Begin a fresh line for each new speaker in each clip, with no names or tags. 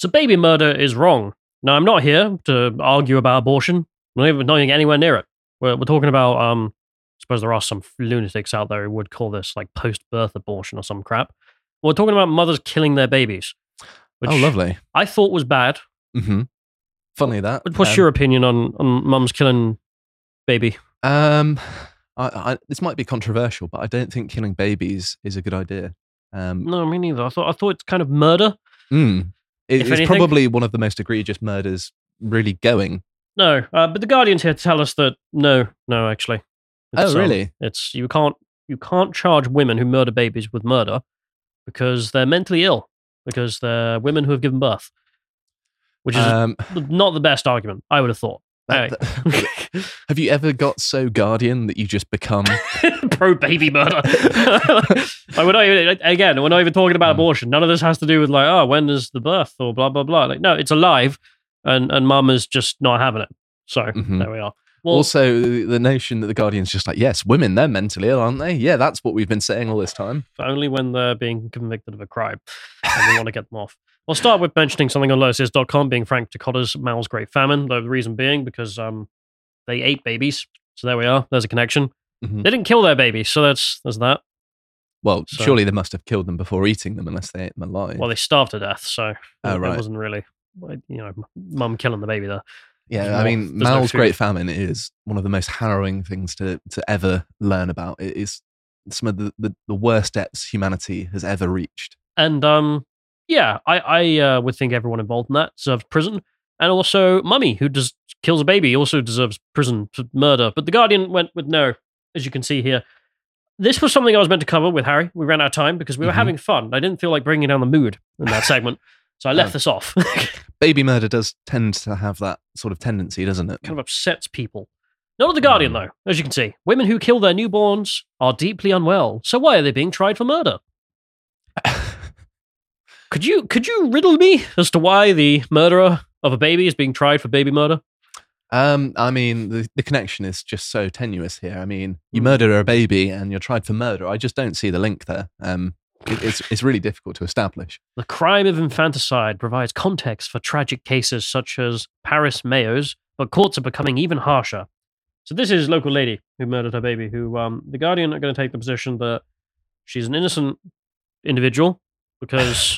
So baby murder is wrong. Now, I'm not here to argue about abortion. I'm not even anywhere near it. We're talking about, I suppose there are some lunatics out there who would call this like post-birth abortion or some crap. We're talking about mothers killing their babies. Which
lovely.
I thought was bad.
Mm-hmm. Funny that.
What's your opinion on mums killing baby?
This might be controversial, but I don't think killing babies is a good idea.
No, me neither. I thought it's kind of murder.
It's probably one of the most egregious murders really going.
No, but the Guardian's here to tell us that no, actually.
Really?
It's you can't charge women who murder babies with murder because they're mentally ill, because they're women who have given birth, which is not the best argument, I would have thought. Anyway.
Have you ever got so Guardian that you just become
pro baby murder? We're not even talking about abortion. None of this has to do with like, when is the birth or blah blah blah. Like, no, it's alive, and mum is just not having it. So there we are. Well,
also, the notion that the Guardian's just like, yes, women, they're mentally ill, aren't they? Yeah, that's what we've been saying all this time.
Only when they're being convicted of a crime and we want to get them off. We'll start with mentioning something on lotusis.com being Frank Dakota's Mal's Great Famine, though the reason being because they ate babies. So there we are. There's a connection.
Mm-hmm.
They didn't kill their babies, so there's that.
Well, surely they must have killed them before eating them unless they ate them alive.
Well, they starved to death, so
right.
It wasn't really, mum killing the baby there.
Yeah, I mean, Mal's Great Famine is one of the most harrowing things to ever learn about. It is some of the worst depths humanity has ever reached.
And I would think everyone involved in that deserves prison. And also, Mummy, who kills a baby, also deserves prison for murder. But The Guardian went with no, as you can see here. This was something I was meant to cover with Harry. We ran out of time because we were having fun. I didn't feel like bringing down the mood in that segment. So I left this off.
Baby murder does tend to have that sort of tendency, doesn't it?
Kind of upsets people. Not at The Guardian, though, as you can see. Women who kill their newborns are deeply unwell. So why are they being tried for murder? Could you riddle me as to why the murderer of a baby is being tried for baby murder?
I mean, the connection is just so tenuous here. I mean, you murder a baby and you're tried for murder. I just don't see the link there. It's really difficult to establish.
The crime of infanticide provides context for tragic cases such as Paris Mayo's, but courts are becoming even harsher. So this is local lady who murdered her baby, who The Guardian are going to take the position that she's an innocent individual because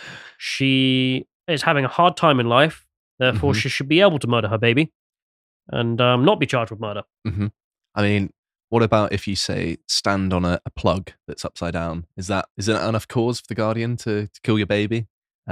she is having a hard time in life. Therefore, she should be able to murder her baby and not be charged with murder.
Mm-hmm. I mean, what about if you say stand on a plug that's upside down? Is that enough cause for The Guardian to kill your baby?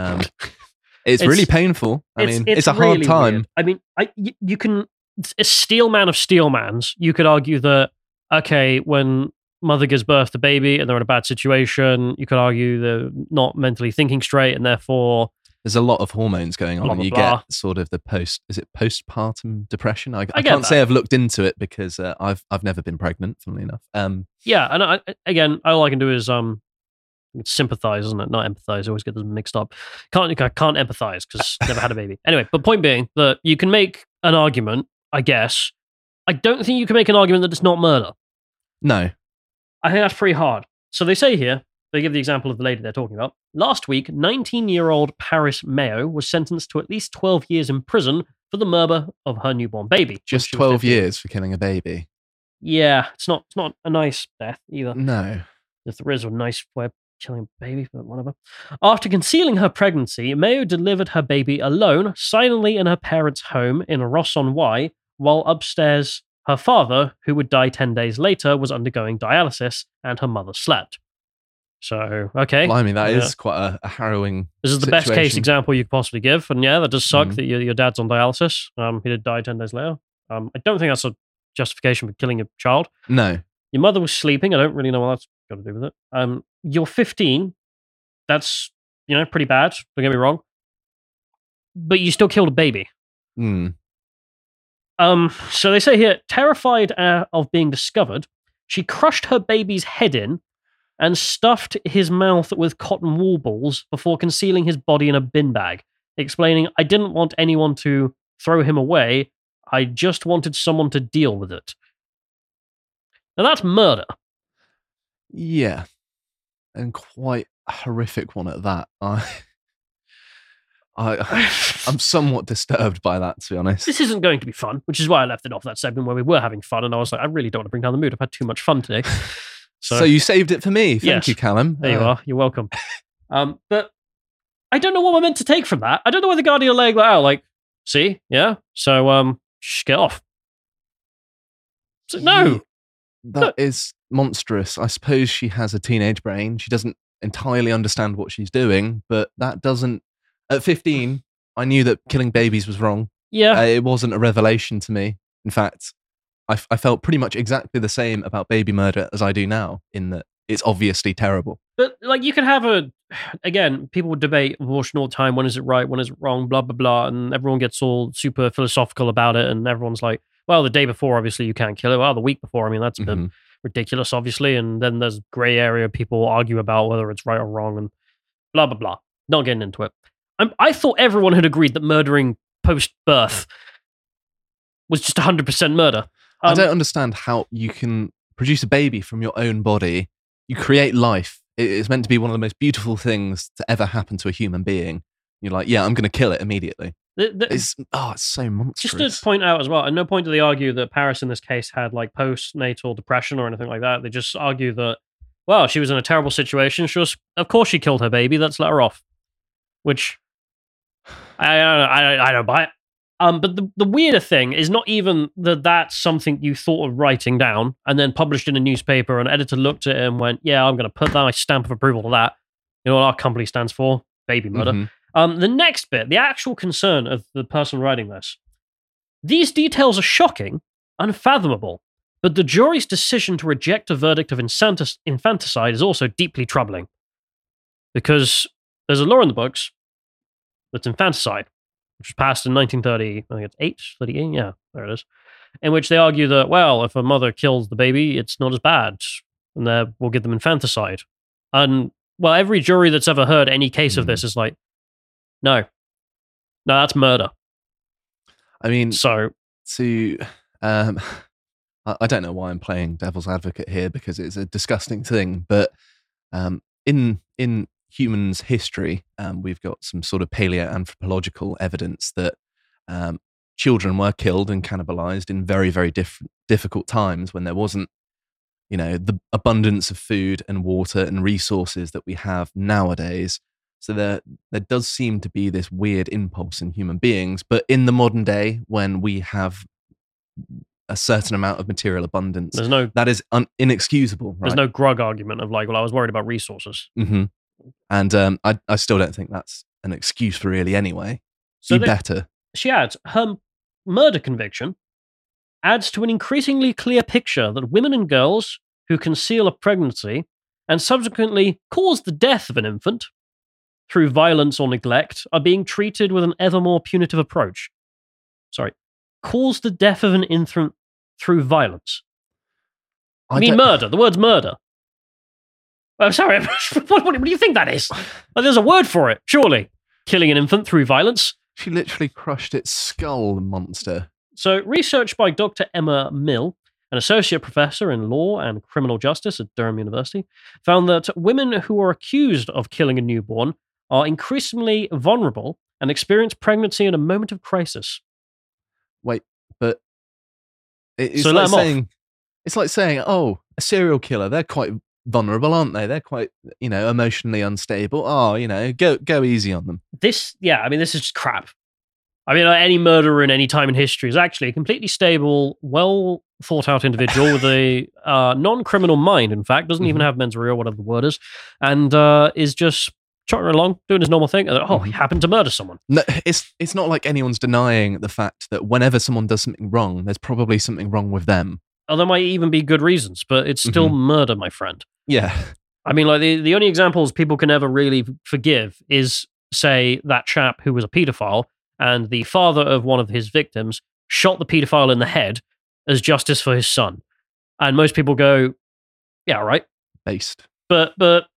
It's really painful. I mean, it's a hard
really
time.
Weird. I mean, you can a steel man of steel mans. You could argue that when mother gives birth to baby and they're in a bad situation, you could argue they're not mentally thinking straight and therefore
there's a lot of hormones going on, and you get sort of the postpartum depression. I can't say I've looked into it because I've never been pregnant, funnily enough.
Yeah, and all I can do is sympathize, isn't it? Not empathize. I always get them mixed up. I can't empathize because never had a baby. Anyway, but point being that you can make an argument, I guess. I don't think you can make an argument that it's not murder.
No.
I think that's pretty hard. So they say here, they give the example of the lady they're talking about. Last week, 19-year-old Paris Mayo was sentenced to at least 12 years in prison for the murder of her newborn baby.
Just 12 years for killing a baby?
Yeah, it's not a nice death either.
No.
If there is a nice way of killing a baby, but whatever. After concealing her pregnancy, Mayo delivered her baby alone, silently in her parents' home in Ross-on-Wye, while upstairs her father, who would die 10 days later, was undergoing dialysis, and her mother slept. So, okay.
Blimey, that is quite a harrowing
This is the
situation.
best case example you could possibly give. And yeah, that does suck that your dad's on dialysis. He did die 10 days later. I don't think that's a justification for killing a child.
No.
Your mother was sleeping. I don't really know what that's got to do with it. You're 15. That's, pretty bad. Don't get me wrong. But you still killed a baby. So they say here, terrified of being discovered, she crushed her baby's head in and stuffed his mouth with cotton wool balls before concealing his body in a bin bag, explaining, I didn't want anyone to throw him away. I just wanted someone to deal with it. Now that's murder.
Yeah. And quite a horrific one at that. I'm somewhat disturbed by that, to be honest.
This isn't going to be fun, which is why I left it off that segment where we were having fun, and I was like, I really don't want to bring down the mood. I've had too much fun today.
So you saved it for me. Thank you, Callum.
There you are. You're welcome. But I don't know what we're meant to take from that. I don't know why the Guardian are laying that out. Like, see? Yeah? So, just get off. So, no.
That is monstrous. I suppose she has a teenage brain. She doesn't entirely understand what she's doing, but that doesn't... At 15, I knew that killing babies was wrong.
Yeah.
It wasn't a revelation to me. In fact, I felt pretty much exactly the same about baby murder as I do now, in that it's obviously terrible.
But, like, you can have again, people would debate abortion all the time. When is it right? When is it wrong? Blah, blah, blah. And everyone gets all super philosophical about it. And everyone's like, well, the day before, obviously, you can't kill it. Well, the week before, I mean, that's a bit ridiculous, obviously. And then there's gray area. People argue about whether it's right or wrong and blah, blah, blah. Not getting into it. I thought everyone had agreed that murdering post-birth was just 100% murder.
I don't understand how you can produce a baby from your own body. You create life. It's meant to be one of the most beautiful things to ever happen to a human being. You're like, yeah, I'm going to kill it immediately. It's so monstrous.
Just to point out as well, at no point do they argue that Paris in this case had like postnatal depression or anything like that. They just argue that, well, she was in a terrible situation. Of course she killed her baby. Let's let her off. Which I don't buy it. But the weirder thing is not even that that's something you thought of writing down and then published in a newspaper, and an editor looked at it and went, yeah, I'm going to put my stamp of approval to that. You know what our company stands for? Baby murder. The next bit, the actual concern of the person writing this. These details are shocking, unfathomable, but the jury's decision to reject a verdict of infanticide is also deeply troubling. Because there's a law in the books that's infanticide, which was passed in 1930, I think it's 38, yeah, there it is, in which they argue that, well, if a mother kills the baby, it's not as bad, and we'll give them infanticide. And, well, every jury that's ever heard any case of this is like, no, that's murder. I mean, I
don't know why I'm playing devil's advocate here, because it's a disgusting thing, but in humans' history, we've got some sort of paleoanthropological evidence that children were killed and cannibalized in very, very difficult times when there wasn't, the abundance of food and water and resources that we have nowadays. So there does seem to be this weird impulse in human beings, but in the modern day, when we have a certain amount of material abundance, that is inexcusable. Right?
There's no grug argument of like, well, I was worried about resources.
And I still don't think that's an excuse for really anyway. So better.
She adds, her murder conviction adds to an increasingly clear picture that women and girls who conceal a pregnancy and subsequently cause the death of an infant through violence or neglect are being treated with an ever more punitive approach. Cause the death of an infant through violence. I mean murder. The word's murder. I'm sorry. What do you think that is? Well, there's a word for it, surely. Killing an infant through violence.
She literally crushed its skull, the monster.
So, research by Dr. Emma Mill, an associate professor in law and criminal justice at Durham University, found that women who are accused of killing a newborn are increasingly vulnerable and experience pregnancy in a moment of crisis.
Wait, but it's like saying, oh, a serial killer, they're quite vulnerable, aren't they? They're quite, emotionally unstable. Oh, go easy on them.
This is just crap. I mean, any murderer in any time in history is actually a completely stable, well thought out individual with a non-criminal mind, in fact, doesn't even have mens rea, whatever the word is, and is just trotting along, doing his normal thing, and he happened to murder someone.
No, it's not like anyone's denying the fact that whenever someone does something wrong, there's probably something wrong with them.
Oh, there might even be good reasons, but it's still murder, my friend.
Yeah.
I mean, like, the only examples people can ever really forgive is, say, that chap who was a paedophile, and the father of one of his victims shot the paedophile in the head as justice for his son. And most people go, yeah, right.
Based.
But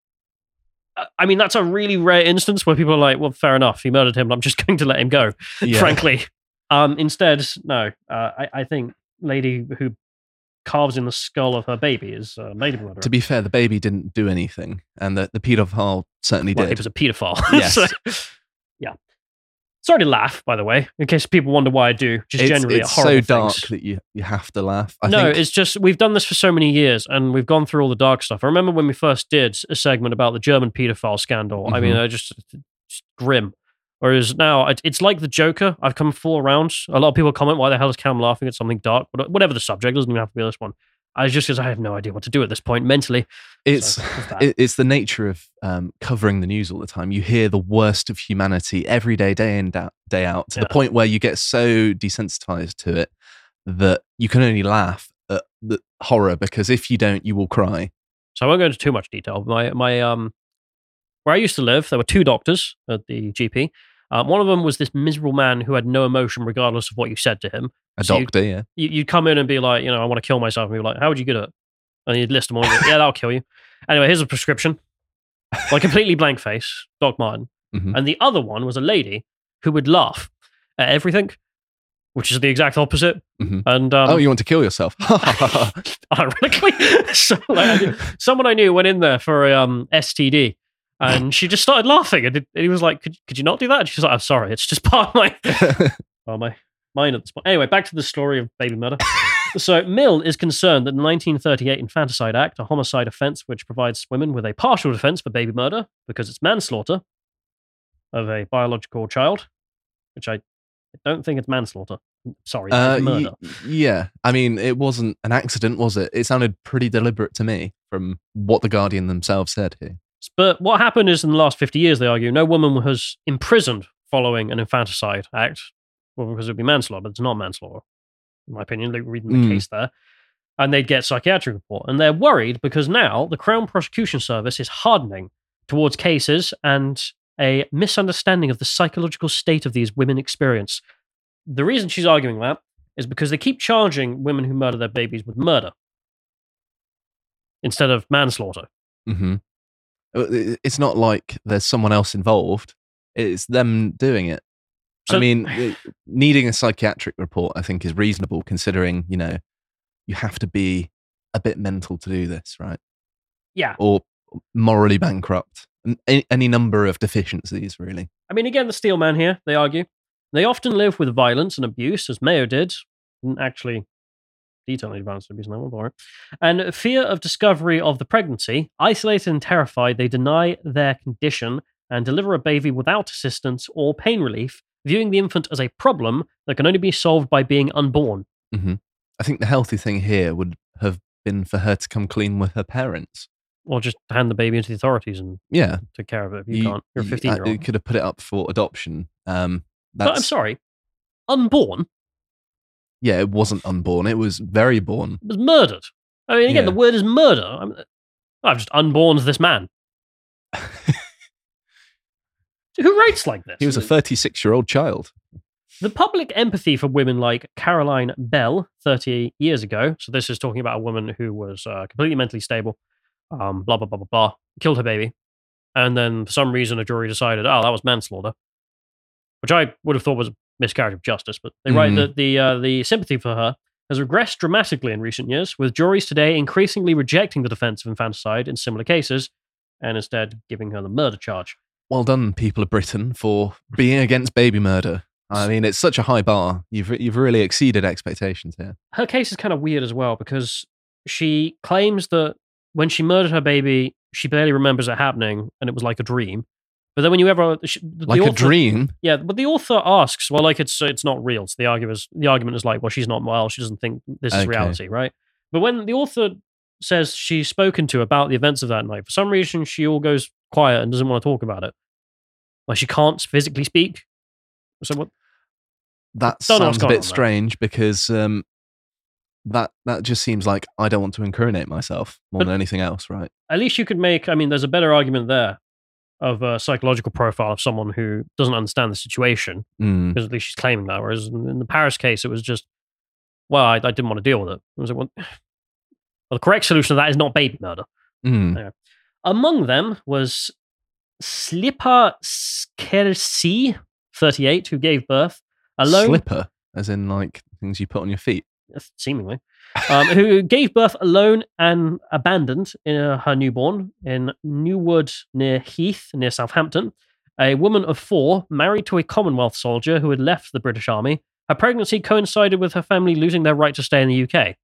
I mean, that's a really rare instance where people are like, well, fair enough, he murdered him, but I'm just going to let him go, frankly. Instead, no. I think lady who carves in the skull of her baby is a lady murderer.
To be fair, the baby didn't do anything, and the paedophile certainly did.
He was a paedophile.
Yes.
Yeah. Sorry to laugh, by the way, in case people wonder why I do. Just generally
it's
horrible
so dark
things.
that you have to laugh. I
No,
think
it's just we've done this for so many years, and we've gone through all the dark stuff. I remember when we first did a segment about the German paedophile scandal. I mean, just grim. Whereas now, it's like the Joker. I've come full around. A lot of people comment, why the hell is Cam laughing at something dark? But whatever the subject, doesn't even have to be this one. Just because I have no idea what to do at this point mentally.
It's the nature of covering the news all the time. You hear the worst of humanity every day, day in, day out, to the point where you get so desensitized to it that you can only laugh at the horror, because if you don't, you will cry.
So I won't go into too much detail. My where I used to live, there were 2 doctors at the GP. One of them was this miserable man who had no emotion regardless of what you said to him.
A doctor, yeah.
You'd come in and be like, I want to kill myself. And be like, how would you get it? And you'd list them all. Yeah, that'll kill you. Anyway, here's a prescription. Like, completely blank face, Doc Martin.
Mm-hmm.
And the other one was a lady who would laugh at everything, which is the exact opposite.
Mm-hmm.
And
you want to kill yourself?
Ironically. So, someone I knew went in there for a STD. And she just started laughing, and he was like, "Could you not do that?" And she's like, "I'm sorry, it's just part of my mind at this point." Anyway, back to the story of baby murder. So Mill is concerned that the 1938 Infanticide Act, a homicide offence which provides women with a partial defence for baby murder because it's manslaughter of a biological child, which I don't think it's manslaughter. Sorry, it's murder.
Yeah, I mean, it wasn't an accident, was it? It sounded pretty deliberate to me from what the Guardian themselves said here.
But what happened is, in the last 50 years, they argue, no woman was imprisoned following an infanticide act, well, because it would be manslaughter, but it's not manslaughter, in my opinion. They're reading the case there. And they'd get psychiatric report. And they're worried because now the Crown Prosecution Service is hardening towards cases and a misunderstanding of the psychological state of these women experience. The reason she's arguing that is because they keep charging women who murder their babies with murder instead of manslaughter.
Mm-hmm. It's not like there's someone else involved. It's them doing it. So, I mean, needing a psychiatric report, I think, is reasonable, considering, you have to be a bit mental to do this, right?
Yeah.
Or morally bankrupt. Any number of deficiencies, really.
I mean, again, the steel man here, they argue. They often live with violence and abuse, as Mayo did. Didn't actually detail violence and abuse in that one, but all right. And fear of discovery of the pregnancy. Isolated and terrified, they deny their condition and deliver a baby without assistance or pain relief, viewing the infant as a problem that can only be solved by being unborn.
Mm-hmm. I think the healthy thing here would have been for her to come clean with her parents.
Or just hand the baby into the authorities and take care of it if you can't. You're a 15-year-old.
You could have put it up for adoption.
But I'm sorry, unborn?
Yeah, it wasn't unborn. It was very born.
It was murdered. I mean, again, the word is murder. I've just unborned this man. Who writes like this?
He was a 36-year-old child.
The public empathy for women like Caroline Bell 30 years ago, so this is talking about a woman who was completely mentally stable, blah, blah, blah, blah, blah, killed her baby, and then for some reason a jury decided, that was manslaughter, which I would have thought was a miscarriage of justice, but they write that the sympathy for her has regressed dramatically in recent years, with juries today increasingly rejecting the defense of infanticide in similar cases, and instead giving her the murder charge.
Well done, people of Britain, for being against baby murder. I mean, it's such a high bar. You've really exceeded expectations here.
Her case is kind of weird as well, because she claims that when she murdered her baby, she barely remembers it happening, and it was like a dream. But then when you ever...
a dream?
Yeah, but the author asks, well, like, it's not real. So the argument is like, well, she's not well. She doesn't think this is reality, right? But when the author says she's spoken to about the events of that night, for some reason, she all goes quiet and doesn't want to talk about it. Like, she can't physically speak. So what?
That sounds a bit strange, because that just seems like I don't want to incriminate myself more than anything else, right?
At least you could make... I mean, there's a better argument there of a psychological profile of someone who doesn't understand the situation, because at least she's claiming that. Whereas in the Paris case, it was just, well, I didn't want to deal with it. I was like, well, the correct solution to that is not baby murder. Anyway. Among them was Slipper Skersi, 38, who gave birth alone.
Slipper, as in like things you put on your feet?
Seemingly. Who gave birth alone and abandoned her newborn in Newwood near Heath, near Southampton. A woman of 4, married to a Commonwealth soldier who had left the British Army. Her pregnancy coincided with her family losing their right to stay in the UK.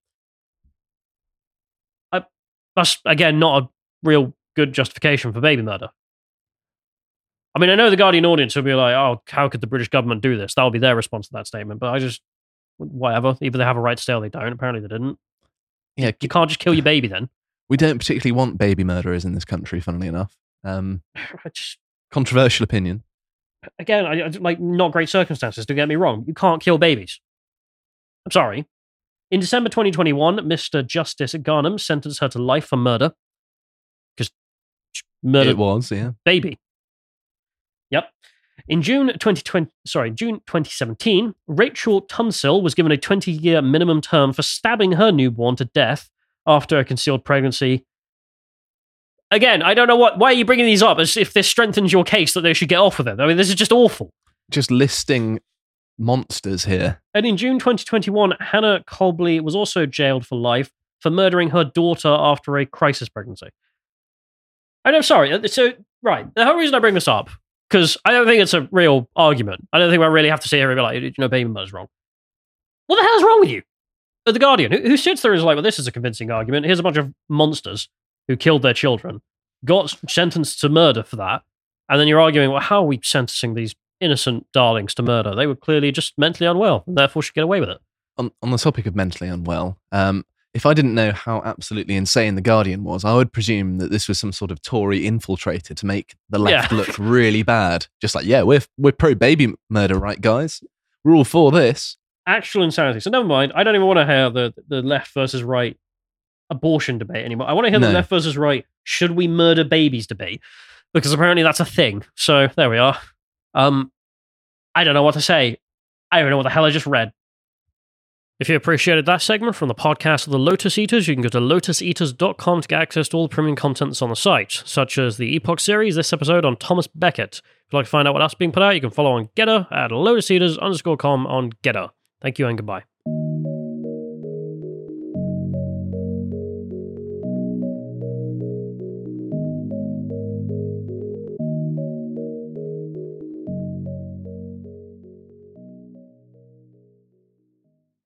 That's, again, not a real good justification for baby murder. I mean, I know the Guardian audience will be like, oh, how could the British government do this? That'll be their response to that statement. But whatever. Either they have a right to stay or they don't. Apparently they didn't.
Yeah,
you can't just kill your baby then.
We don't particularly want baby murderers in this country, funnily enough. Controversial opinion.
Again, I like, not great circumstances, don't get me wrong. You can't kill babies. I'm sorry. In December 2021, Mr. Justice Garnham sentenced her to life for murder. Because murder...
It was, yeah.
Baby. Yep. In June 2017, Rachel Tunsil was given a 20-year minimum term for stabbing her newborn to death after a concealed pregnancy. Again, I don't know why are you bringing these up as if this strengthens your case that they should get off with it. I mean, this is just awful.
Just listing monsters here.
And in June 2021, Hannah Colby was also jailed for life for murdering her daughter after a crisis pregnancy. I'm sorry. So, right, the whole reason I bring this up, because I don't think it's a real argument. I don't think I really have to sit here and be like, baby murder's wrong. What the hell is wrong with you? The Guardian, who sits there and is like, well, this is a convincing argument. Here's a bunch of monsters who killed their children, got sentenced to murder for that, and then you're arguing, well, how are we sentencing these innocent darlings to murder? They were clearly just mentally unwell, and therefore should get away with it.
On the topic of mentally unwell, if I didn't know how absolutely insane The Guardian was, I would presume that this was some sort of Tory infiltrator to make the left look really bad. Just like, yeah, we're pro-baby murder, right, guys? We're all for this.
Actual insanity. So never mind. I don't even want to hear the left versus right abortion debate anymore. I want to hear the left versus right should we murder babies debate, because apparently that's a thing. So there we are. I don't know what to say. I don't know what the hell I just read. If you appreciated that segment from the podcast of the Lotus Eaters, you can go to lotuseaters.com to get access to all the premium content that's on the site, such as the Epoch series, this episode on Thomas Becket. If you'd like to find out what else is being put out, you can follow on Getter at lotuseaters_com on Getter. Thank you and goodbye.